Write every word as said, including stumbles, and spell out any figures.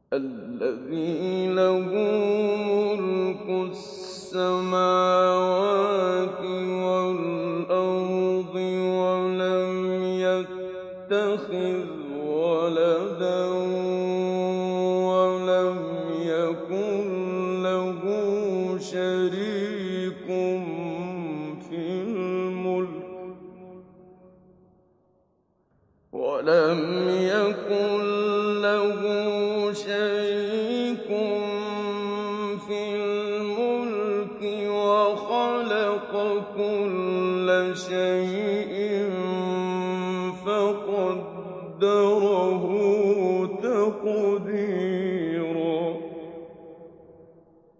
الَّذِي لَهُ مُلْكُ السَّمَاوَاتِ وَالْأَرْضِ وَلَمْ يَتَّخِذْ وَلَدًا وَلَمْ يَكُن لَّهُ شَرِيكٌ فِي الْمُلْكِ وَلَمْ يَكُن له شريك في الملك وخلق كل شيء